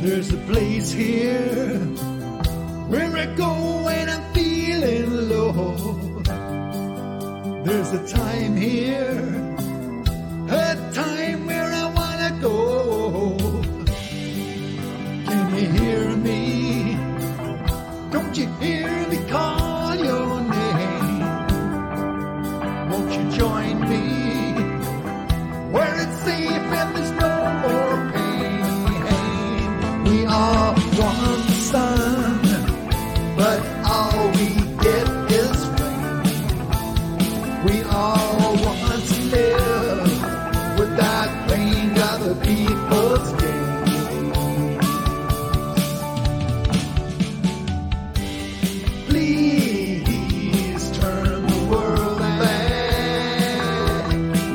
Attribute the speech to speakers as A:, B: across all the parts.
A: There's a place here where I go when I'm feeling low. There's a time here, a time where I wanna go. Can you hear me? Don't you hear me call your name? Won't you join me where it's safe and there's no more pain? We all want the sun, but all we get is rain. We all want to live without playing other people's games. Please turn the world back.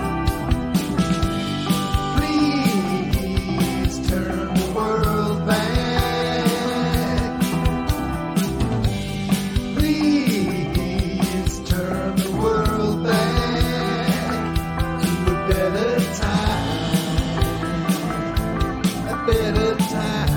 A: Please turn the world back. Please turn the world back to a better time, a better time.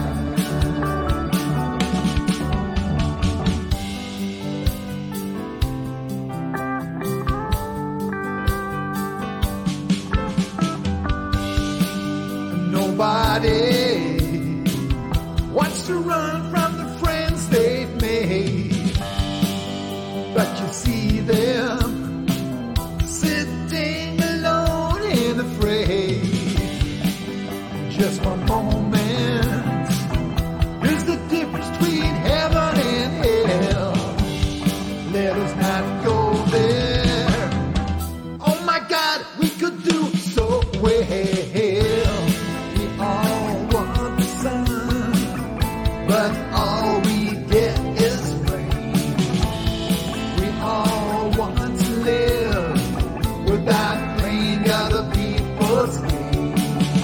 A: Nobody wants to run from the friends they've made, but you see them sitting alone and afraid. Just for moments is the difference between heaven and hell. Let us not go there. Oh my God, we could do so well. We all want the sun, but all we get is rain. We all want to live without playing other people's games.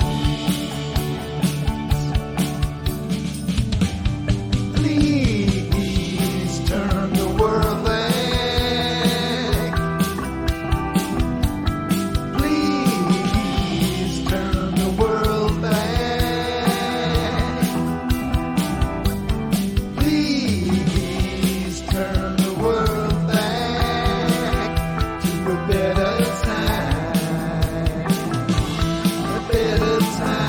A: Please turn the world back. Please turn the world back. Please turn the world back to a better time, a better time.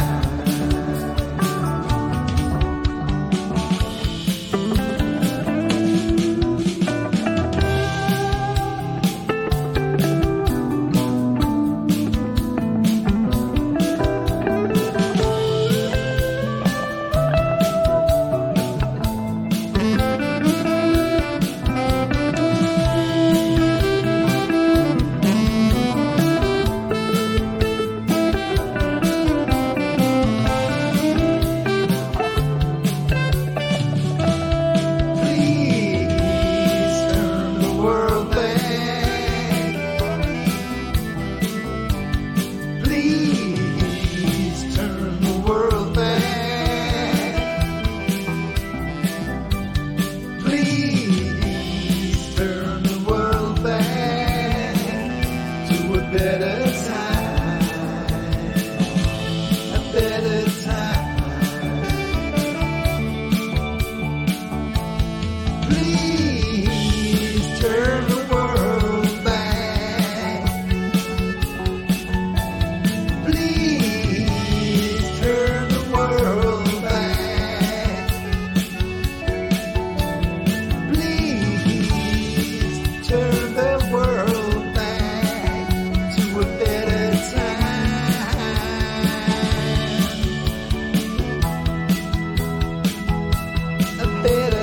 A: Please turn the world back. Please turn the world back. Please turn the world back to a better time, a better time. Please turn the world back. Please turn the world back. Please turn the world back to a better time, a better